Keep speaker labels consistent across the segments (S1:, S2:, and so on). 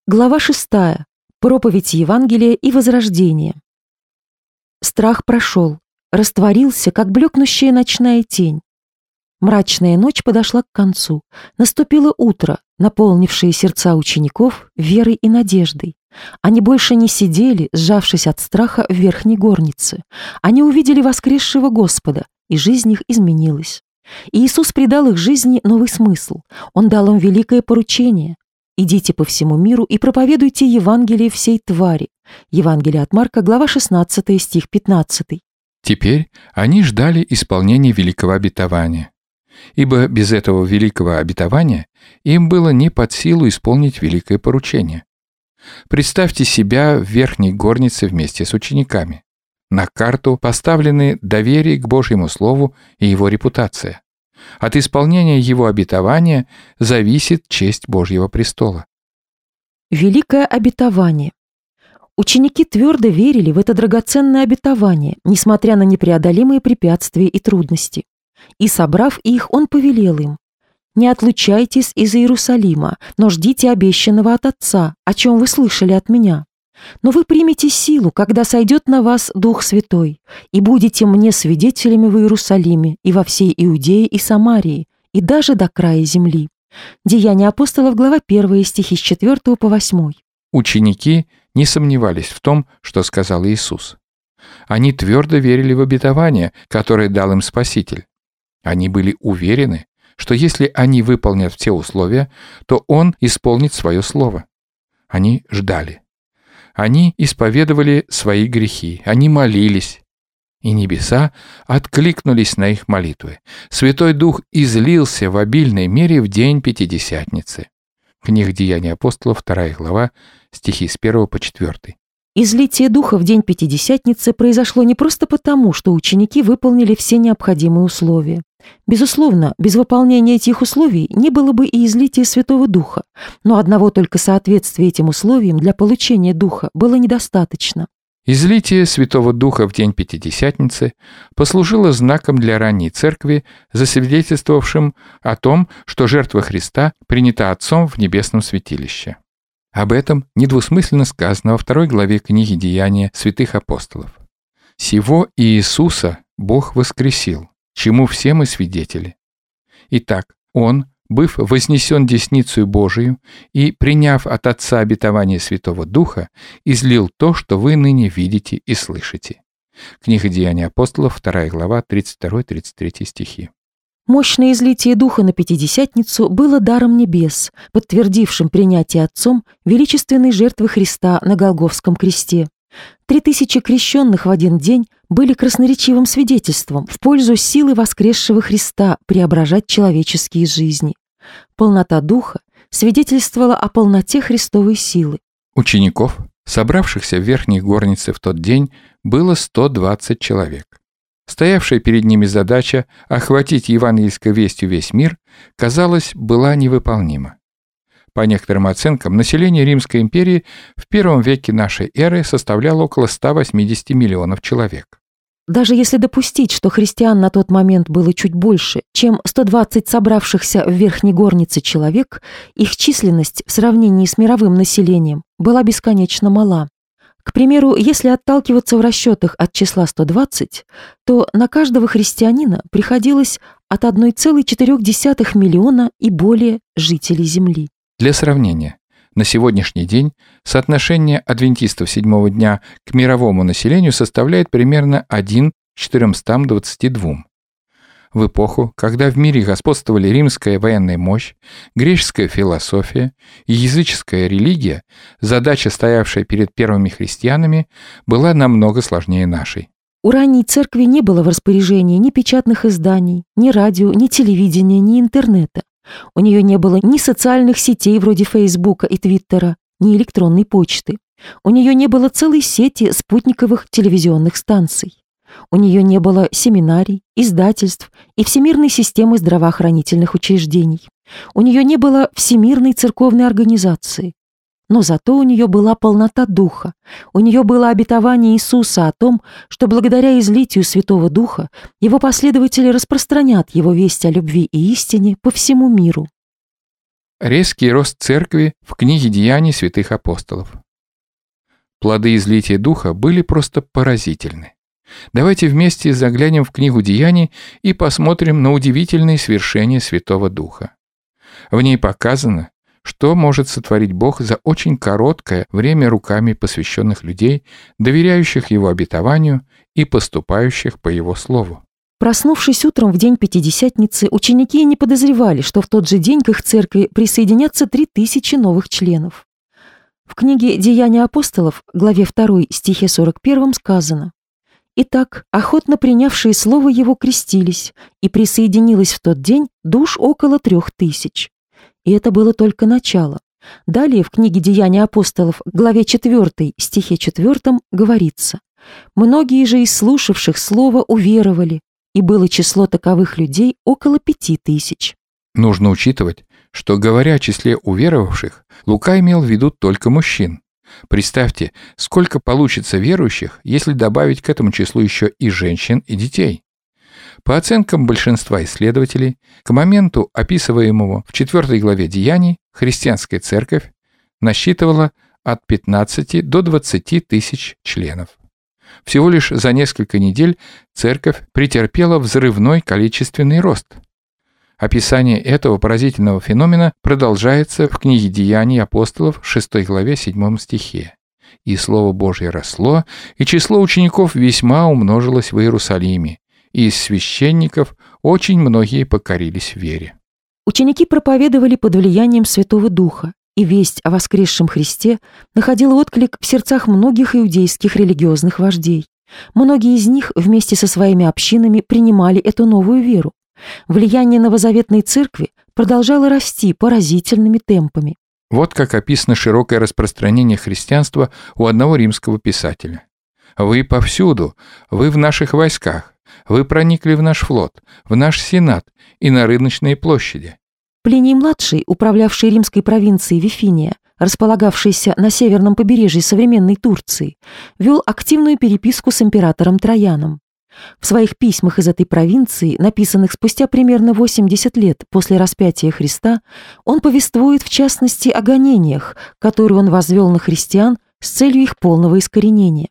S1: Глава 6. Проповедь Евангелия и возрождение. Страх прошел, растворился, как блекнущая ночная тень. Мрачная ночь подошла к концу. Наступило утро, наполнившее сердца учеников верой и надеждой. Они больше не сидели, сжавшись от страха в верхней горнице. Они увидели воскресшего Господа, и жизнь их изменилась. И Иисус придал их жизни новый смысл. Он дал им великое поручение. «Идите по всему миру и проповедуйте Евангелие всей твари». Евангелие от Марка, глава 16, стих 15.
S2: Теперь они ждали исполнения великого обетования. Ибо без этого великого обетования им было не под силу исполнить великое поручение. Представьте себя в верхней горнице вместе с учениками. На карту поставлены доверие к Божьему Слову и его репутация. От исполнения его обетования зависит честь Божьего престола.
S1: Великое обетование. Ученики твердо верили в это драгоценное обетование, несмотря на непреодолимые препятствия и трудности. И, собрав их, он повелел им: «Не отлучайтесь из Иерусалима, но ждите обещанного от Отца, о чем вы слышали от меня. Но вы примете силу, когда сойдет на вас Дух Святой, и будете мне свидетелями в Иерусалиме и во всей Иудее и Самарии, и даже до края земли». Деяния апостолов, глава 1, стихи с 4 по 8.
S2: Ученики не сомневались в том, что сказал Иисус. Они твердо верили в обетование, которое дал им Спаситель. Они были уверены, что если они выполнят все условия, то Он исполнит свое слово. Они ждали. Они исповедовали свои грехи, они молились, и небеса откликнулись на их молитвы. Святой Дух излился в обильной мере в день Пятидесятницы. Книга Деяний апостолов, 2 глава, стихи с 1 по 4.
S1: Излитие Духа в день Пятидесятницы произошло не просто потому, что ученики выполнили все необходимые условия. Безусловно, без выполнения этих условий не было бы и излития Святого Духа, но одного только соответствия этим условиям для получения Духа было недостаточно.
S2: Излитие Святого Духа в день Пятидесятницы послужило знаком для ранней церкви, засвидетельствовавшим о том, что жертва Христа принята Отцом в небесном святилище. Об этом недвусмысленно сказано во 2 главе книги Деяния святых апостолов. «Сего Иисуса Бог воскресил, чему все мы свидетели. Итак, Он, быв вознесен десницею Божию и, приняв от Отца обетование Святого Духа, излил то, что вы ныне видите и слышите». Книга Деяний апостолов, 2 глава, 32-33 стихи.
S1: Мощное излитие Духа на Пятидесятницу было даром небес, подтвердившим принятие Отцом величественной жертвы Христа на Голгофском кресте. 3000 крещенных в один день были красноречивым свидетельством в пользу силы воскресшего Христа преображать человеческие жизни. Полнота Духа свидетельствовала о полноте Христовой силы.
S2: Учеников, собравшихся в верхней горнице в тот день, было 120 человек. Стоявшая перед ними задача охватить евангельской вестью весь мир, казалось, была невыполнима. По некоторым оценкам, население Римской империи в первом веке нашей эры составляло около 180 миллионов человек.
S1: Даже если допустить, что христиан на тот момент было чуть больше, чем 120 собравшихся в верхней горнице человек, их численность в сравнении с мировым населением была бесконечно мала. К примеру, если отталкиваться в расчетах от числа 120, то на каждого христианина приходилось от 1,4 миллиона и более жителей Земли. Для
S2: сравнения, на сегодняшний день соотношение адвентистов седьмого дня к мировому населению составляет примерно 1 к 422. В эпоху, когда в мире господствовали римская военная мощь, греческая философия и языческая религия, задача, стоявшая перед первыми христианами, была намного сложнее нашей.
S1: У ранней церкви не было в распоряжении ни печатных изданий, ни радио, ни телевидения, ни интернета. У нее не было ни социальных сетей вроде Фейсбука и Твиттера, ни электронной почты. У нее не было целой сети спутниковых телевизионных станций. У нее не было семинарий, издательств и всемирной системы здравоохранительных учреждений. У нее не было всемирной церковной организации. Но зато у нее была полнота Духа. У нее было обетование Иисуса о том, что благодаря излитию Святого Духа его последователи распространят его весть о любви и истине по всему миру.
S2: резкий рост церкви в книге «Деяний святых апостолов». Плоды излития Духа были просто поразительны. Давайте вместе заглянем в книгу «Деяний» и посмотрим на удивительные свершения Святого Духа. В ней показано, что может сотворить Бог за очень короткое время руками посвященных людей, доверяющих Его обетованию и поступающих по Его слову.
S1: Проснувшись утром в день Пятидесятницы, ученики не подозревали, что в тот же день к их церкви присоединятся 3000 новых членов. В книге «Деяния апостолов», главе 2, стихе 41 сказано: «Итак, охотно принявшие слово его крестились, и присоединилось в тот день душ около 3000». И это было только начало. Далее в книге «Деяния апостолов», главе 4, стихе 4 говорится: «Многие же из слушавших слово уверовали, и было число таковых людей около 5000».
S2: Нужно учитывать, что, говоря о числе уверовавших, Лука имел в виду только мужчин. Представьте, сколько получится верующих, если добавить к этому числу еще и женщин, и детей. По оценкам большинства исследователей, к моменту, описываемого в 4 главе Деяний, христианская церковь насчитывала от 15 до 20 тысяч членов. Всего лишь за несколько недель церковь претерпела взрывной количественный рост. Описание этого поразительного феномена продолжается в книге «Деяний апостолов» 6 главе 7 стихе. «И Слово Божье росло, и число учеников весьма умножилось в Иерусалиме, и из священников очень многие покорились вере».
S1: Ученики проповедовали под влиянием Святого Духа, и весть о воскресшем Христе находила отклик в сердцах многих иудейских религиозных вождей. Многие из них вместе со своими общинами принимали эту новую веру. Влияние новозаветной церкви продолжало расти поразительными темпами.
S2: Вот как описано широкое распространение христианства у одного римского писателя. «Вы повсюду, вы в наших войсках, вы проникли в наш флот, в наш сенат и на рыночные площади».
S1: Плиний-младший, управлявший римской провинцией Вифиния, располагавшейся на северном побережье современной Турции, вел активную переписку с императором Трояном. В своих письмах из этой провинции, написанных спустя примерно 80 лет после распятия Христа, он повествует в частности о гонениях, которые он возвел на христиан с целью их полного искоренения.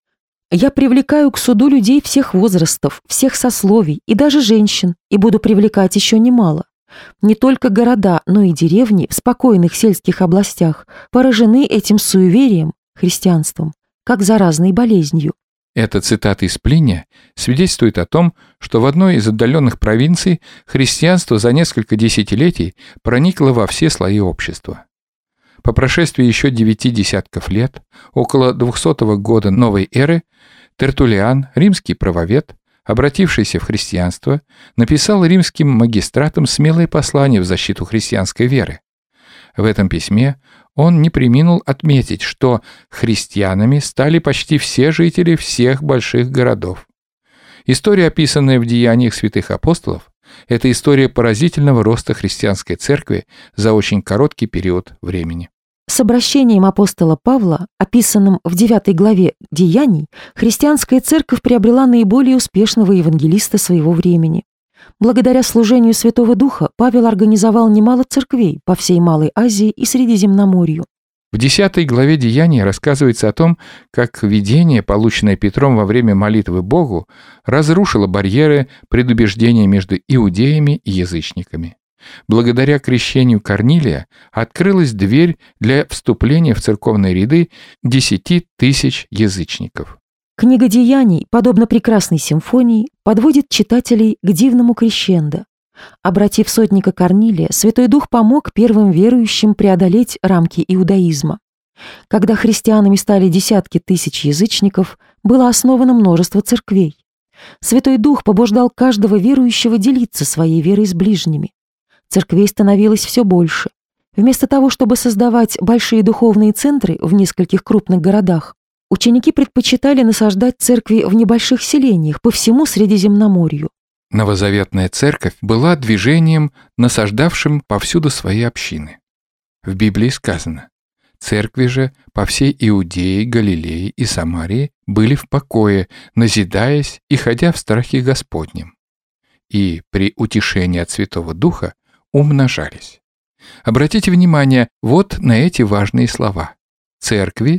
S1: «Я привлекаю к суду людей всех возрастов, всех сословий и даже женщин, и буду привлекать еще немало. Не только города, но и деревни в спокойных сельских областях поражены этим суеверием, христианством, как заразной болезнью».
S2: Эта цитата из Плиния свидетельствует о том, что в одной из отдаленных провинций христианство за несколько десятилетий проникло во все слои общества. По прошествии еще 9 десятков лет, около 200 года новой эры, Тертуллиан, римский правовед, обратившийся в христианство, написал римским магистратам смелое послание в защиту христианской веры. В этом письме он не преминул отметить, что христианами стали почти все жители всех больших городов. История, описанная в Деяниях святых апостолов, это история поразительного роста христианской церкви за очень короткий период времени.
S1: С обращением апостола Павла, описанным в 9 главе Деяний, христианская церковь приобрела наиболее успешного евангелиста своего времени. Благодаря служению Святого Духа Павел организовал немало церквей по всей Малой Азии и Средиземноморью.
S2: В 10 главе Деяний рассказывается о том, как видение, полученное Петром во время молитвы Богу, разрушило барьеры предубеждения между иудеями и язычниками. Благодаря крещению Корнилия открылась дверь для вступления в церковные ряды 10 тысяч язычников.
S1: Книга Деяний, подобно прекрасной симфонии, подводит читателей к дивному крещендо. Обратив сотника Корнилия, Святой Дух помог первым верующим преодолеть рамки иудаизма. Когда христианами стали десятки тысяч язычников, было основано множество церквей. Святой Дух побуждал каждого верующего делиться своей верой с ближними. Церквей становилось все больше. Вместо того, чтобы создавать большие духовные центры в нескольких крупных городах, ученики предпочитали насаждать церкви в небольших селениях по всему Средиземноморью.
S2: Новозаветная церковь была движением, насаждавшим повсюду свои общины. В Библии сказано: «Церкви же по всей Иудее, Галилее и Самарии были в покое, назидаясь и ходя в страхе Господнем, и при утешении от Святого Духа умножались». Обратите внимание вот на эти важные слова. Церкви,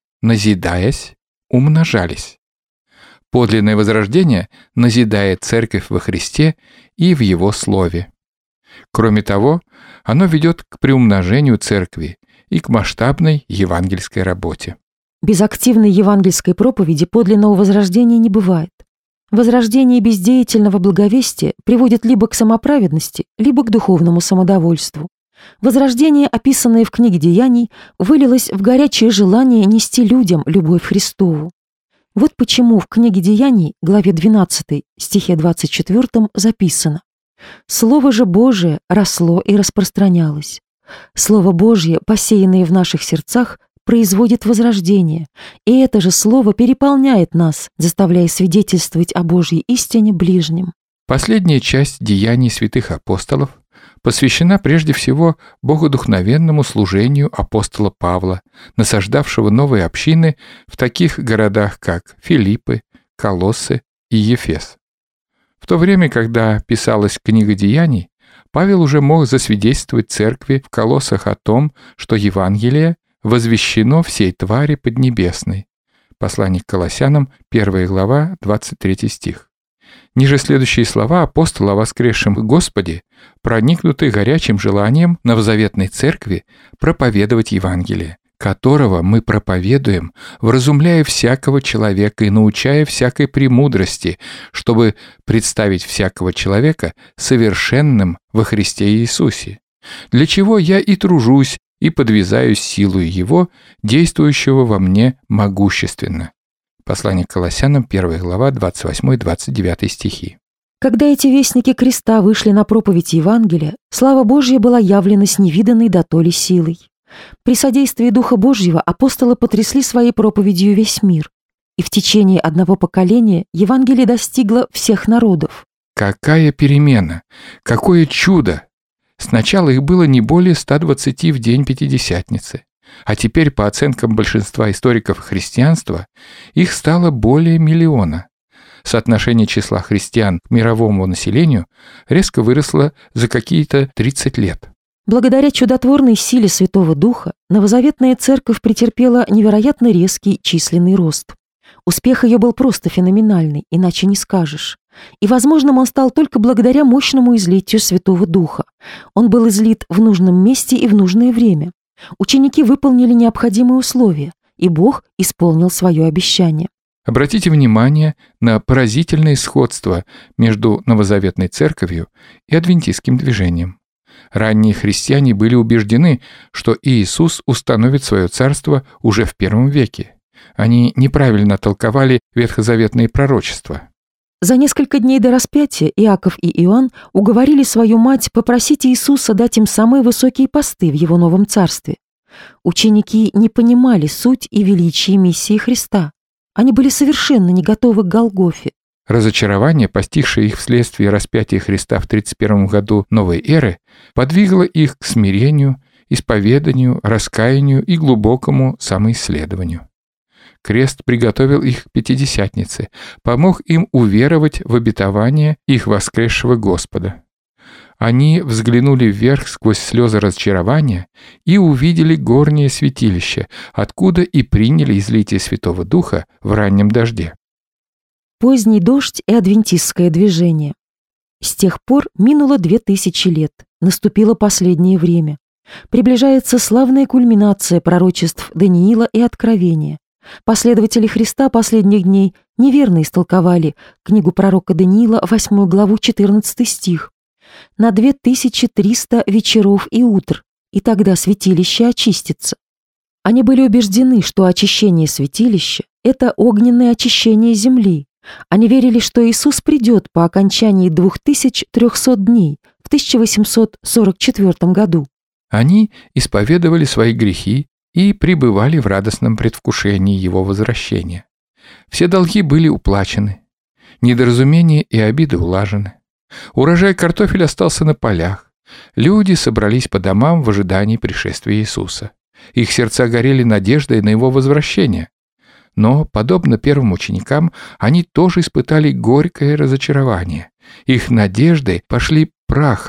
S2: назидаясь, умножались. Подлинное возрождение назидает церковь во Христе и в Его Слове. Кроме того, оно ведет к приумножению церкви и к масштабной евангельской работе.
S1: Без активной евангельской проповеди подлинного возрождения не бывает. Возрождение без деятельного благовестия приводит либо к самоправедности, либо к духовному самодовольству. Возрождение, описанное в книге Деяний, вылилось в горячее желание нести людям любовь Христову. Вот почему в книге Деяний, главе 12, стихе 24 записано: «Слово же Божие росло и распространялось». Слово Божье, посеянное в наших сердцах, производит возрождение, и это же слово переполняет нас, заставляя свидетельствовать о Божьей истине ближним.
S2: Последняя часть деяний святых апостолов посвящена прежде всего богодухновенному служению апостола Павла, насаждавшего новые общины в таких городах, как Филиппы, Колоссы и Ефес. В то время, когда писалась книга Деяний, Павел уже мог засвидетельствовать церкви в Колоссах о том, что Евангелие возвещено всей твари поднебесной. Послание к Колоссянам, 1 глава, 23 стих. Ниже следующие слова апостола о воскресшем Господе, проникнуты горячим желанием новозаветной церкви проповедовать Евангелие, которого мы проповедуем, вразумляя всякого человека и научая всякой премудрости, чтобы представить всякого человека совершенным во Христе Иисусе, для чего я и тружусь, и подвязаюсь силою Его, действующего во мне могущественно. Послание к Колоссянам, 1 глава, 28-29 стихи.
S1: Когда эти вестники креста вышли на проповедь Евангелия, слава Божья была явлена с невиданной дотоле силой. При содействии Духа Божьего апостолы потрясли своей проповедью весь мир, и в течение одного поколения Евангелие достигло всех народов.
S2: Какая перемена! Какое чудо! Сначала их было не более 120 в день Пятидесятницы, а теперь, по оценкам большинства историков христианства, их стало более 1 миллиона. Соотношение числа христиан к мировому населению резко выросло за какие-то 30 лет.
S1: Благодаря чудотворной силе Святого Духа новозаветная церковь претерпела невероятно резкий численный рост. Успех ее был просто феноменальный, иначе не скажешь. И возможным он стал только благодаря мощному излитию Святого Духа. Он был излит в нужном месте и в нужное время. Ученики выполнили необходимые условия, и Бог исполнил свое обещание.
S2: Обратите внимание на поразительное сходство между новозаветной церковью и адвентистским движением. Ранние христиане были убеждены, что Иисус установит свое царство уже в I веке. Они неправильно толковали ветхозаветные пророчества.
S1: За несколько дней до распятия Иаков и Иоанн уговорили свою мать попросить Иисуса дать им самые высокие посты в его новом царстве. Ученики не понимали суть и величие миссии Христа. Они были совершенно не готовы к Голгофе.
S2: Разочарование, постигшее их вследствие распятия Христа в 31 году новой эры, подвигло их к смирению, исповеданию, раскаянию и глубокому самоисследованию. Крест приготовил их к Пятидесятнице, помог им уверовать в обетование их воскресшего Господа. Они взглянули вверх сквозь слезы разочарования и увидели горнее святилище, откуда и приняли излитие Святого Духа в раннем дожде.
S1: Поздний дождь и адвентистское движение. С тех пор минуло 2000 лет, наступило последнее время. Приближается славная кульминация пророчеств Даниила и Откровения. Последователи Христа последних дней неверно истолковали книгу пророка Даниила, 8 главу, 14 стих. На 2300 вечеров и утр, и тогда святилище очистится. Они были убеждены, что очищение святилища – это огненное очищение земли. Они верили, что Иисус придет по окончании 2300 дней в 1844 году.
S2: Они исповедовали свои грехи и пребывали в радостном предвкушении Его возвращения. Все долги были уплачены, недоразумения и обиды улажены. Урожай картофеля остался на полях. Люди собрались по домам в ожидании пришествия Иисуса. Их сердца горели надеждой на Его возвращение. Но, подобно первым ученикам, они тоже испытали горькое разочарование. Их надежды пошли прахом.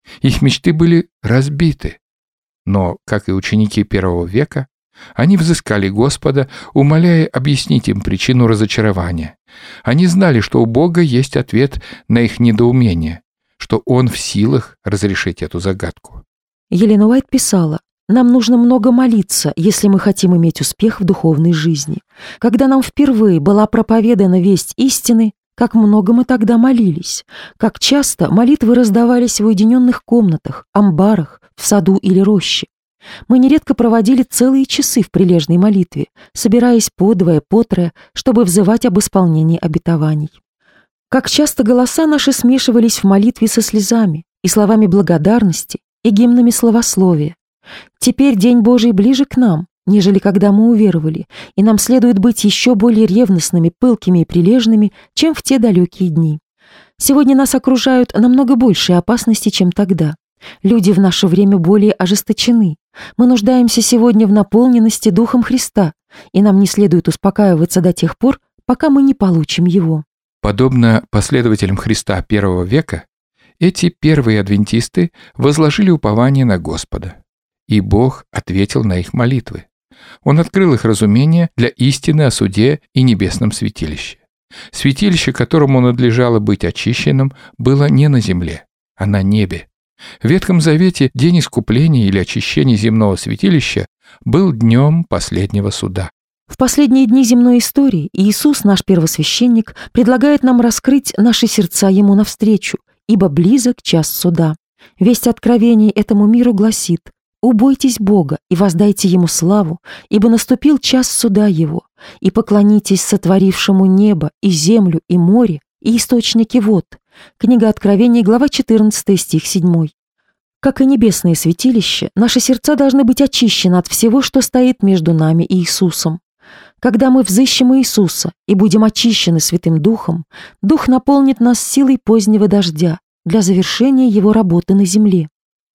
S2: Их мечты были разбиты. Но, как и ученики первого века, они взыскали Господа, умоляя объяснить им причину разочарования. Они знали, что у Бога есть ответ на их недоумение, что Он в силах разрешить эту загадку.
S1: Елена Уайт писала: «Нам нужно много молиться, если мы хотим иметь успех в духовной жизни. Когда нам впервые была проповедана весть истины, как много мы тогда молились, как часто молитвы раздавались в уединенных комнатах, амбарах, в саду или роще. Мы нередко проводили целые часы в прилежной молитве, собираясь подвое, потрое, чтобы взывать об исполнении обетований. Как часто голоса наши смешивались в молитве со слезами и словами благодарности и гимнами славословия. Теперь День Божий ближе к нам, нежели когда мы уверовали, и нам следует быть еще более ревностными, пылкими и прилежными, чем в те далекие дни. Сегодня нас окружают намного большие опасности, чем тогда. Люди в наше время более ожесточены. Мы нуждаемся сегодня в наполненности Духом Христа, и нам не следует успокаиваться до тех пор, пока мы не получим Его».
S2: Подобно последователям Христа первого века, эти первые адвентисты возложили упование на Господа, и Бог ответил на их молитвы. Он открыл их разумение для истины о суде и небесном святилище. Святилище, которому надлежало быть очищенным, было не на земле, а на небе. В Ветхом Завете день искупления или очищения земного святилища был днем последнего суда.
S1: В последние дни земной истории Иисус, наш первосвященник, предлагает нам раскрыть наши сердца Ему навстречу, ибо близок час суда. Весть откровений этому миру гласит: «Убойтесь Бога и воздайте Ему славу, ибо наступил час суда Его, и поклонитесь сотворившему небо и землю и море и источники вод». Книга Откровений, глава 14, стих 7. Как и небесное святилище, наши сердца должны быть очищены от всего, что стоит между нами и Иисусом. Когда мы взыщем Иисуса и будем очищены Святым Духом, Дух наполнит нас силой позднего дождя для завершения Его работы на земле.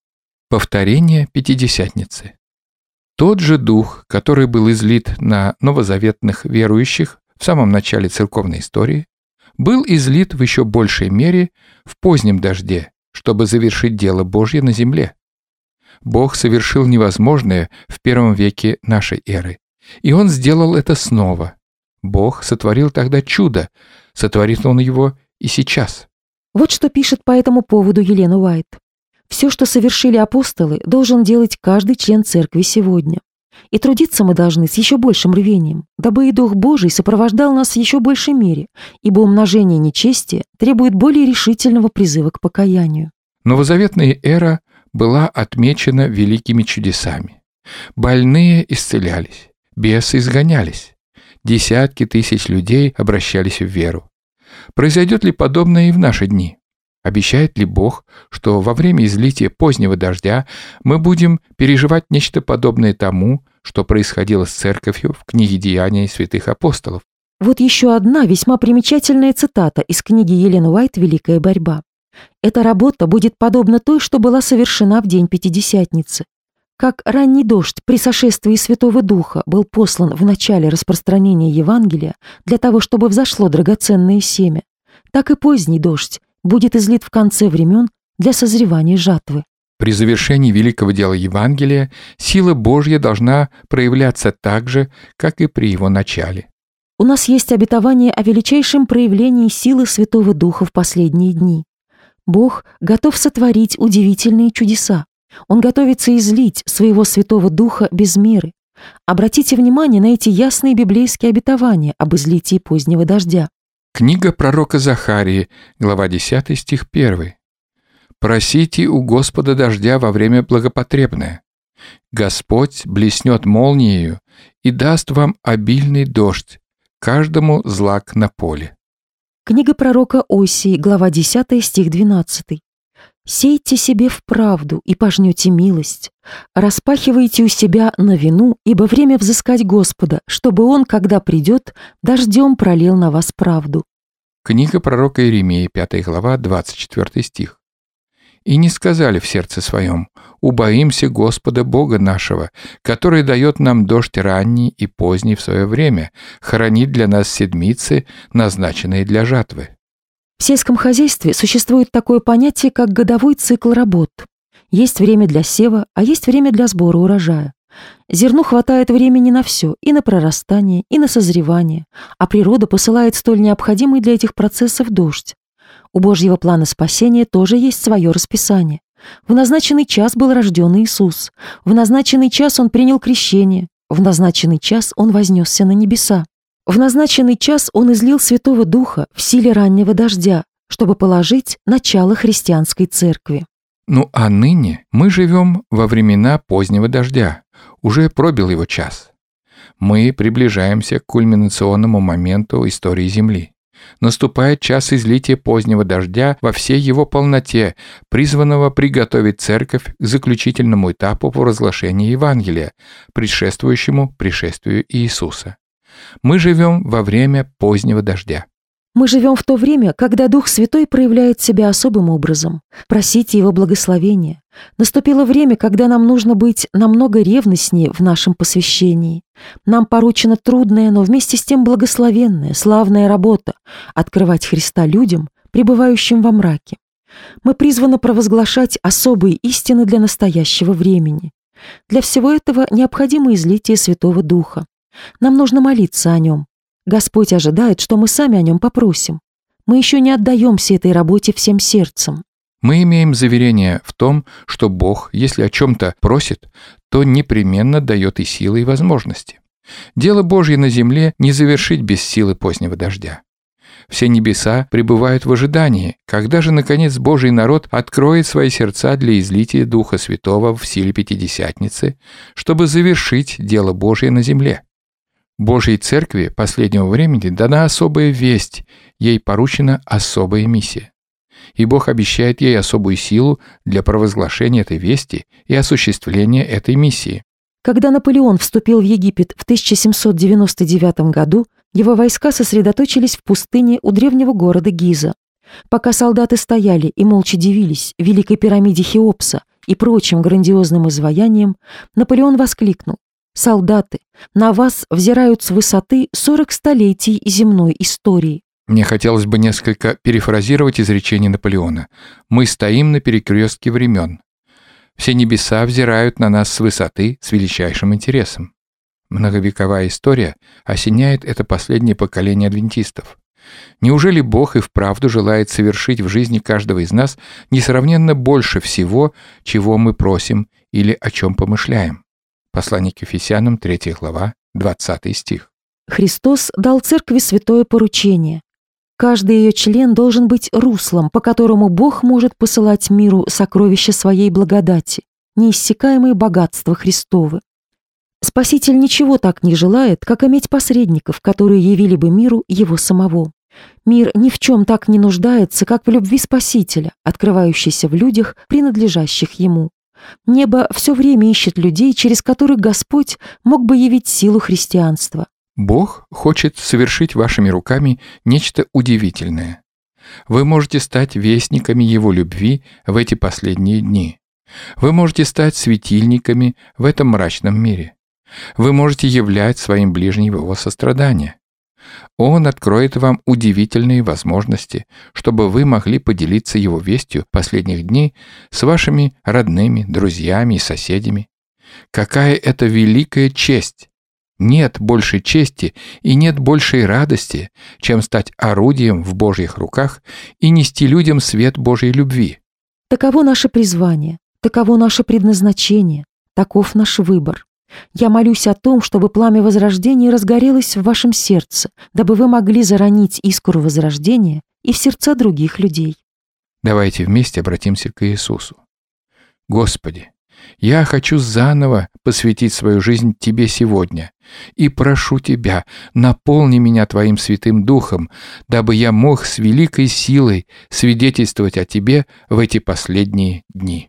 S2: Повторение Пятидесятницы. Тот же Дух, который был излит на новозаветных верующих в самом начале церковной истории, был излит в еще большей мере в позднем дожде, чтобы завершить дело Божье на земле. Бог совершил невозможное в первом веке нашей эры, и Он сделал это снова. Бог сотворил тогда чудо, сотворит Он его и сейчас.
S1: Вот что пишет по этому поводу Елена Уайт. «Все, что совершили апостолы, должен делать каждый член церкви сегодня. И трудиться мы должны с еще большим рвением, дабы и Дух Божий сопровождал нас в еще большей мере, ибо умножение нечестия требует более решительного призыва к покаянию».
S2: Новозаветная эра была отмечена великими чудесами. Больные исцелялись, бесы изгонялись, десятки тысяч людей обращались в веру. Произойдет ли подобное и в наши дни? Обещает ли Бог, что во время излития позднего дождя мы будем переживать нечто подобное тому, что происходило с церковью в книге «Деяния святых апостолов»?
S1: Вот еще одна весьма примечательная цитата из книги Елены Уайт «Великая борьба». «Эта работа будет подобна той, что была совершена в день Пятидесятницы. Как ранний дождь при сошествии Святого Духа был послан в начале распространения Евангелия для того, чтобы взошло драгоценное семя, так и поздний дождь будет излит в конце времен для созревания жатвы».
S2: При завершении великого дела Евангелия сила Божья должна проявляться так же, как и при его начале.
S1: У нас есть обетование о величайшем проявлении силы Святого Духа в последние дни. Бог готов сотворить удивительные чудеса. Он готовится излить своего Святого Духа без меры. Обратите внимание на эти ясные библейские обетования об излитии позднего дождя.
S2: Книга пророка Захарии, глава 10, стих 1. «Просите у Господа дождя во время благопотребное. Господь блеснет молниею и даст вам обильный дождь, каждому злак на поле».
S1: Книга пророка Осии, глава 10, стих 12. «Сейте себе в правду и пожнете милость. Распахивайте у себя новину, ибо время взыскать Господа, чтобы Он, когда придет, дождем пролил на вас правду».
S2: Книга пророка Иеремии, 5 глава, 24 стих. «И не сказали в сердце своем: убоимся Господа Бога нашего, который дает нам дождь ранний и поздний в свое время, хранит для нас седмицы, назначенные для жатвы».
S1: В сельском хозяйстве существует такое понятие, как годовой цикл работ. Есть время для сева, а есть время для сбора урожая. Зерну хватает времени на все, и на прорастание, и на созревание, а природа посылает столь необходимый для этих процессов дождь. У Божьего плана спасения тоже есть свое расписание. В назначенный час был рожден Иисус, в назначенный час Он принял крещение, в назначенный час Он вознесся на небеса. В назначенный час Он излил Святого Духа в силе раннего дождя, чтобы положить начало христианской церкви.
S2: Ну а ныне мы живем во времена позднего дождя. Уже пробил его час. Мы приближаемся к кульминационному моменту истории Земли. Наступает час излития позднего дождя во всей его полноте, призванного приготовить церковь к заключительному этапу провозглашения Евангелия, предшествующему пришествию Иисуса. Мы живем во время позднего дождя.
S1: Мы живем в то время, когда Дух Святой проявляет себя особым образом. Просите Его благословения. Наступило время, когда нам нужно быть намного ревностнее в нашем посвящении. Нам поручена трудная, но вместе с тем благословенная, славная работа — открывать Христа людям, пребывающим во мраке. Мы призваны провозглашать особые истины для настоящего времени. Для всего этого необходимо излитие Святого Духа. Нам нужно молиться о Нем. Господь ожидает, что мы сами о Нем попросим. Мы еще не отдаемся этой работе всем сердцем.
S2: Мы имеем заверение в том, что Бог, если о чем-то просит, то непременно дает и силы, и возможности. Дело Божье на земле не завершить без силы позднего дождя. Все небеса пребывают в ожидании, когда же, наконец, Божий народ откроет свои сердца для излития Духа Святого в силе Пятидесятницы, чтобы завершить дело Божье на земле. Божьей Церкви последнего времени дана особая весть, ей поручена особая миссия. И Бог обещает ей особую силу для провозглашения этой вести и осуществления этой миссии.
S1: Когда Наполеон вступил в Египет в 1799 году, его войска сосредоточились в пустыне у древнего города Гиза. Пока солдаты стояли и молча дивились Великой пирамиде Хеопса и прочим грандиозным изваяниям, Наполеон воскликнул: «Солдаты, на вас взирают с высоты 40 столетий земной истории».
S2: Мне хотелось бы несколько перефразировать изречение Наполеона. «Мы стоим на перекрестке времен. Все небеса взирают на нас с высоты с величайшим интересом». Многовековая история осеняет это последнее поколение адвентистов. Неужели Бог и вправду желает совершить в жизни каждого из нас несравненно больше всего, чего мы просим или о чем помышляем? Послание к Ефесянам, 3 глава, 20 стих.
S1: Христос дал церкви святое поручение. Каждый ее член должен быть руслом, по которому Бог может посылать миру сокровища своей благодати, неиссякаемые богатства Христовы. Спаситель ничего так не желает, как иметь посредников, которые явили бы миру Его самого. Мир ни в чем так не нуждается, как в любви Спасителя, открывающейся в людях, принадлежащих Ему. Небо все время ищет людей, через которых Господь мог бы явить силу христианства.
S2: Бог хочет совершить вашими руками нечто удивительное. Вы можете стать вестниками Его любви в эти последние дни. Вы можете стать светильниками в этом мрачном мире. Вы можете являть своим ближним Его сострадание. Он откроет вам удивительные возможности, чтобы вы могли поделиться Его вестью последних дней с вашими родными, друзьями и соседями. Какая это великая честь! Нет большей чести и нет большей радости, чем стать орудием в Божьих руках и нести людям свет Божьей любви.
S1: Таково наше призвание, таково наше предназначение, таков наш выбор. Я молюсь о том, чтобы пламя возрождения разгорелось в вашем сердце, дабы вы могли заронить искру возрождения и в сердца других людей.
S2: Давайте вместе обратимся к Иисусу. Господи, я хочу заново посвятить свою жизнь Тебе сегодня и прошу Тебя, наполни меня Твоим Святым Духом, дабы я мог с великой силой свидетельствовать о Тебе в эти последние дни.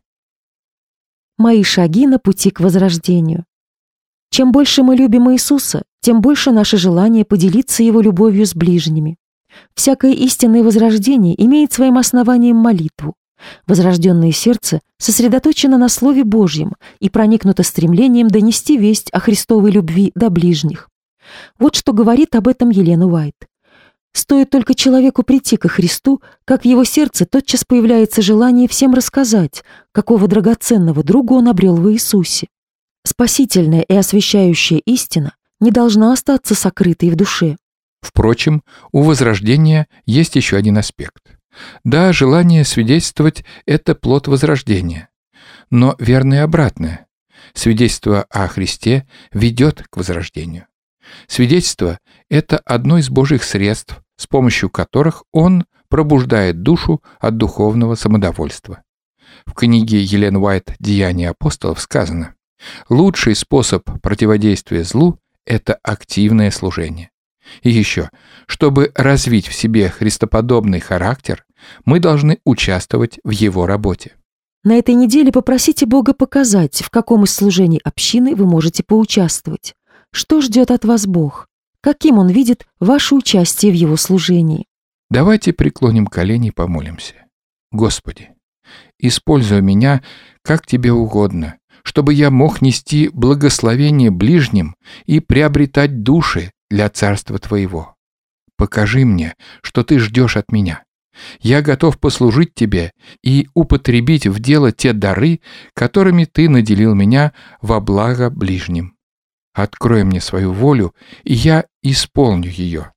S1: Мои шаги на пути к возрождению. Чем больше мы любим Иисуса, тем больше наше желание поделиться Его любовью с ближними. Всякое истинное возрождение имеет своим основанием молитву. Возрожденное сердце сосредоточено на Слове Божьем и проникнуто стремлением донести весть о Христовой любви до ближних. Вот что говорит об этом Елена Уайт. Стоит только человеку прийти ко Христу, как в его сердце тотчас появляется желание всем рассказать, какого драгоценного друга он обрел в Иисусе. Спасительная и освящающая истина не должна остаться сокрытой в душе.
S2: Впрочем, у возрождения есть еще один аспект. Да, желание свидетельствовать – это плод возрождения. Но верно и обратное. Свидетельство о Христе ведет к возрождению. Свидетельство – это одно из Божьих средств, с помощью которых Он пробуждает душу от духовного самодовольства. В книге Елен Уайт «Деяния апостолов» сказано: «Лучший способ противодействия злу – это активное служение». И еще, чтобы развить в себе христоподобный характер, мы должны участвовать в его работе.
S1: На этой неделе попросите Бога показать, в каком из служений общины вы можете поучаствовать. Что ждет от вас Бог? Каким Он видит ваше участие в Его служении?
S2: Давайте преклоним колени и помолимся. Господи, используй меня, как Тебе угодно, чтобы я мог нести благословение ближним и приобретать души для Царства Твоего. Покажи мне, что Ты ждешь от меня. Я готов послужить Тебе и употребить в дело те дары, которыми Ты наделил меня во благо ближним. Открой мне свою волю, и я исполню ее.